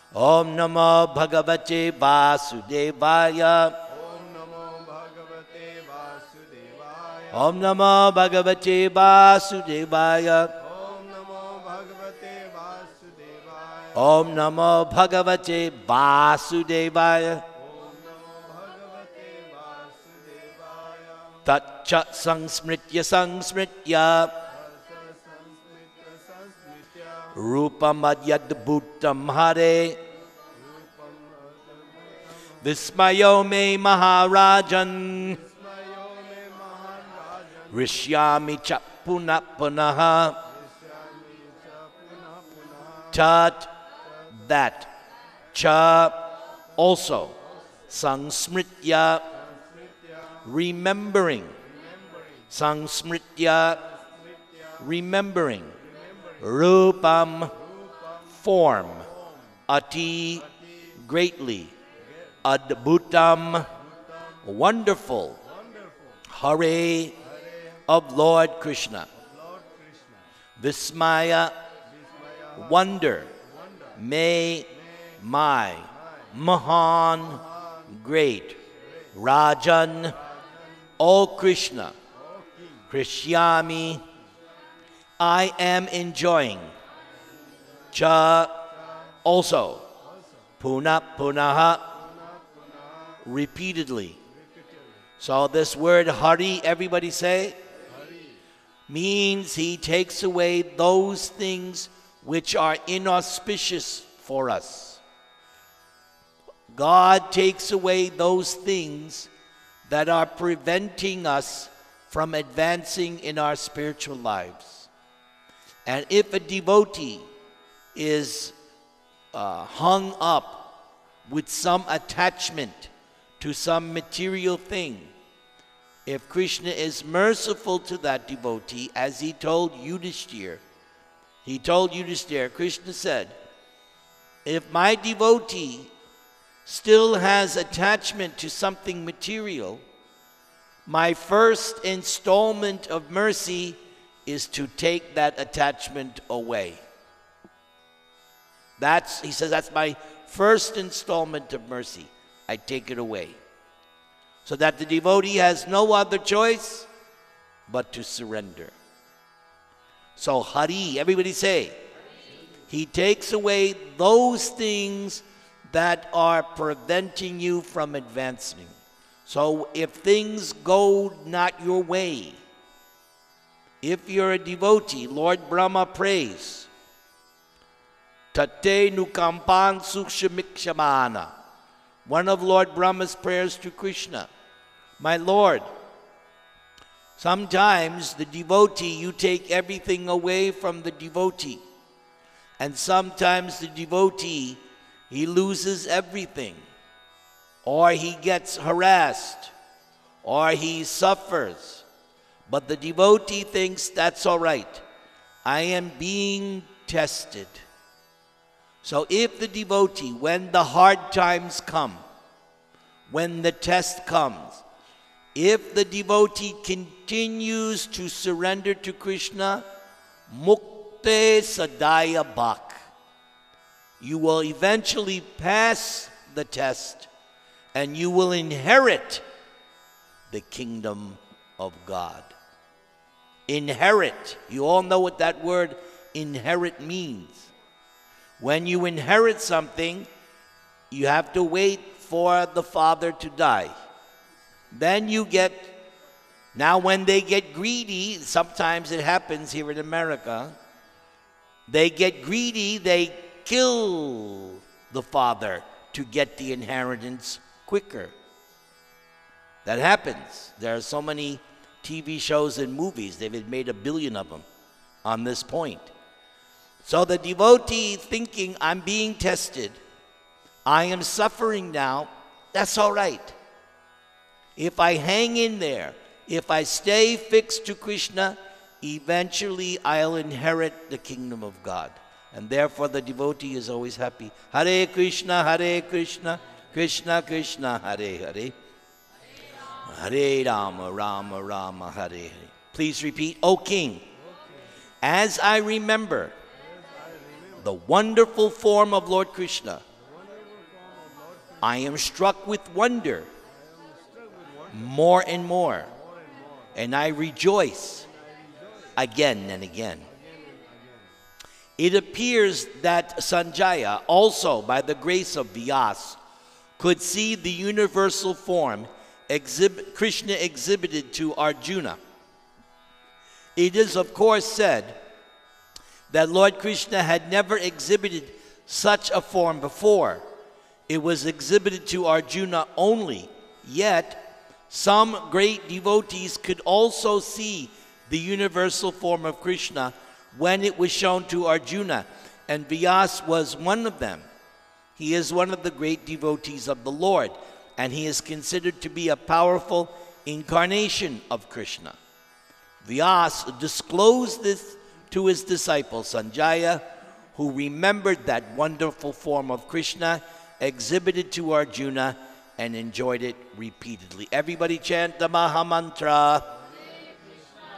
Om Namo Bhagavate Vasudevaya. Om Namo Bhagavate Vasudevaya. Om Namo Bhagavate Vasudevaya. Tatcha Sangsmritya Sangsmritya Rupam Adyadbhutam Hare Vismayo me Maharajan Rishyami cha Puna Punaha Tat that Cha also Sangsmritya remembering Sangsmritya remembering Rupam form Ati greatly Adbhutam wonderful Hare of Lord Krishna Vismaya wonder may my Mahan great Rajan O Krishna Krishyami I am enjoying Cha also Punaha repeatedly. So this word Hari, everybody say, means he takes away those things which are inauspicious for us. God takes away those things that are preventing us from advancing in our spiritual lives. And if a devotee is hung up with some attachment to some material thing, if Krishna is merciful to that devotee, as he told Yudhishthira, Krishna said, if my devotee still has attachment to something material, my first installment of mercy is to take that attachment away. He says, that's my first installment of mercy. I take it away. So that the devotee has no other choice but to surrender. So Hari, everybody say, he takes away those things that are preventing you from advancing. So if things go not your way, if you're a devotee, Lord Brahma prays, Tate nukampan sukshamikshamana. One of Lord Brahma's prayers to Krishna, my Lord, sometimes the devotee, you take everything away from the devotee. And sometimes the devotee, he loses everything. Or he gets harassed. Or he suffers. But the devotee thinks that's all right. I am being tested. So if the devotee, when the hard times come, when the test comes, if the devotee continues to surrender to Krishna, mukte sadaya bhak, you will eventually pass the test and you will inherit the kingdom of God. Inherit. You all know what that word inherit means. When you inherit something, you have to wait for the father to die. Then you get, now when they get greedy, sometimes it happens here in America, they get greedy, they kill the father to get the inheritance quicker. That happens. There are so many TV shows and movies, they've made 1 billion of them on this point. So the devotee thinking, I'm being tested, I am suffering now, that's all right. If I hang in there, if I stay fixed to Krishna, eventually I'll inherit the kingdom of God. And therefore the devotee is always happy. Hare Krishna, Krishna Krishna, Hare Hare. Hare Rama, Rama Rama, Hare Hare. Please repeat, O King, as I remember the wonderful form of Lord Krishna, I am struck with wonder more and more, and I rejoice again and again. It appears that Sanjaya, also by the grace of Vyas, could see the universal form Krishna exhibited to Arjuna. It is of course said that Lord Krishna had never exhibited such a form before. It was exhibited to Arjuna only, yet some great devotees could also see the universal form of Krishna when it was shown to Arjuna, and Vyas was one of them. He is one of the great devotees of the Lord, and he is considered to be a powerful incarnation of Krishna. Vyas disclosed this to his disciple Sanjaya, who remembered that wonderful form of Krishna exhibited to Arjuna and enjoyed it repeatedly. Everybody chant the Maha Mantra.